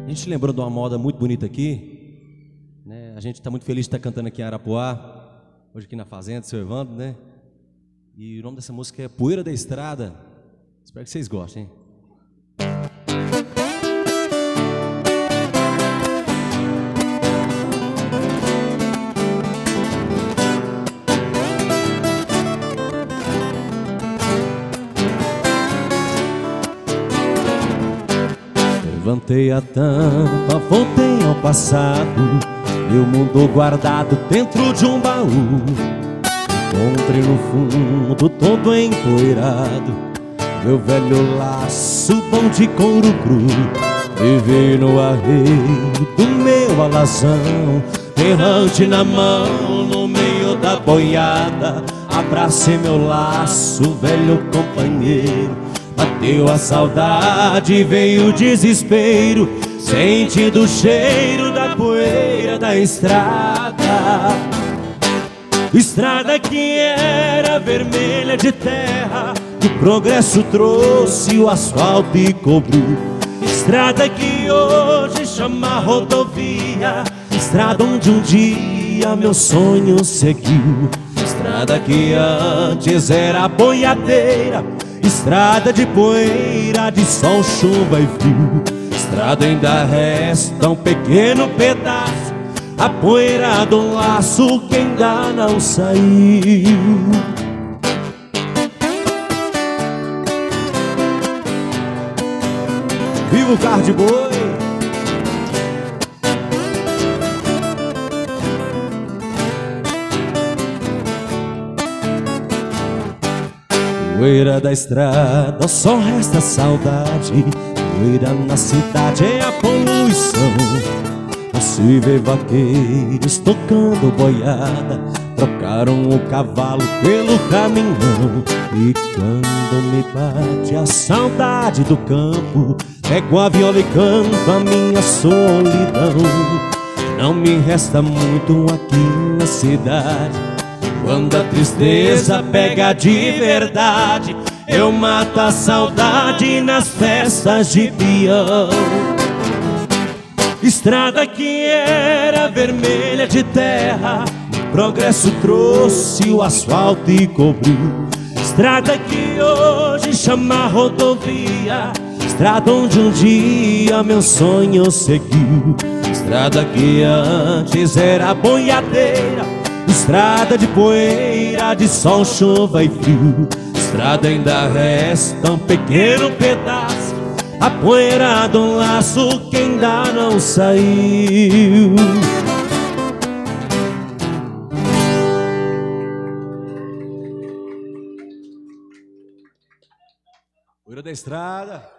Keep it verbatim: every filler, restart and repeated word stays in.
A gente lembrou de uma moda muito bonita aqui, né? A gente está muito feliz de estar cantando aqui em Arapuá, hoje aqui na Fazenda, seu Evandro, né? E o nome dessa música é Poeira da Estrada. Espero que vocês gostem, hein? Levantei a tampa, voltei ao passado, meu mundo guardado dentro de um baú. Encontrei no fundo, todo empoeirado, meu velho laço bom de couro cru. Vivi no arreio do meu alazão, errante na mão, no meio da boiada. Abracei meu laço, velho companheiro. Bateu a saudade, veio o desespero, sentindo o cheiro da poeira da estrada. Estrada que era vermelha de terra, que o progresso trouxe o asfalto e cobriu. Estrada que hoje chama rodovia, estrada onde um dia meu sonho seguiu. Estrada que antes era boiadeira, estrada de poeira, de sol, chuva e frio. Estrada ainda resta um pequeno pedaço, a poeira do laço que ainda não saiu. Viva o carro de boi! Poeira da estrada, só resta saudade. Poeira na cidade é a poluição. Não se vê vaqueiros tocando boiada, trocaram o cavalo pelo caminhão. E quando me bate a saudade do campo, pego a viola e canto a minha solidão. Não me resta muito aqui na cidade. Quando a tristeza pega de verdade, eu mato a saudade nas festas de peão. Estrada que era vermelha de terra, o progresso trouxe o asfalto e cobriu. Estrada que hoje chama rodovia, estrada onde um dia meu sonho seguiu. Estrada que antes era boiadeira, estrada de poeira, de sol, chuva e frio. Estrada ainda resta um pequeno pedaço, a poeira do laço que ainda não saiu. Poeira da estrada.